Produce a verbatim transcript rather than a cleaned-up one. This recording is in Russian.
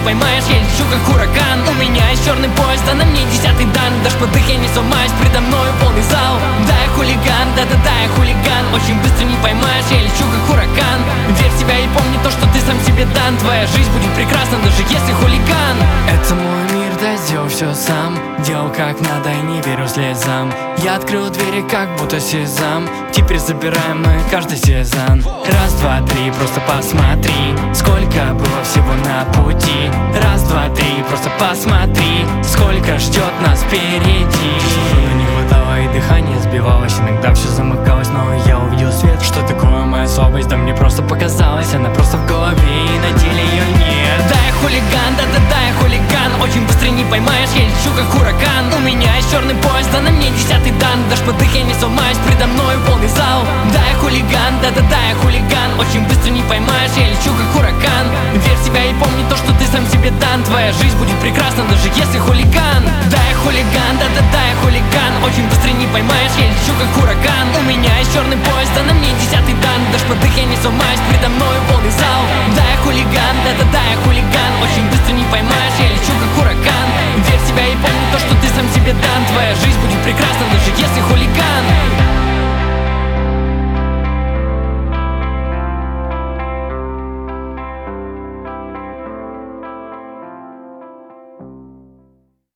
поймаешь, я лечу как ураган. У меня есть черный пояс, да на мне десятый дан. Дашь под их, я не сломаюсь, предо мною полный зал. Да, я хулиган, да-да-да, я хулиган. Очень быстро не поймаешь, я лечу как ураган. Верь в себя и помни то, что ты сам себе дан. Твоя жизнь будет прекрасна, даже если хулиган. Это мой мир, да, сделал все сам. Делал как надо и не верю слезам. Я открыл двери, как будто сезам. Теперь забираем мы каждый сезон. Раз, два, три, просто посмотри, сколько было всего на пути. Раз, два, три, просто посмотри, сколько ждет нас впереди. Не хватало и дыхание сбивалось, иногда все замыкалось, но я увидел свет. Что такое моя слабость? Да мне просто показалось, она просто в голове, и на деле ее нет. Да, я хулиган, да-да-да, я хулиган. Очень быстро не поймаешь, я лечу как ураган. У меня есть черный пояс, да на мне десятый дан. Дашь под их, я не сломаюсь, предо мною полный зал. Да, я хулиган, да-да-да, я хулиган. Очень быстро не поймаешь, я лечу как ураган. Верь в себя и помни то, что ты сам себе дан. Твоя жизнь будет прекрасна, даже если хулиган. Да, я хулиган, да-да-да, я хулиган. Очень быстро не поймаешь, я лечу как ураган. У меня есть черный пояс, да на мне десятый дан. Дашь под их, я не сломаюсь, предо мною полный зал. Да, я хулиган, да-да-да, я хулиган.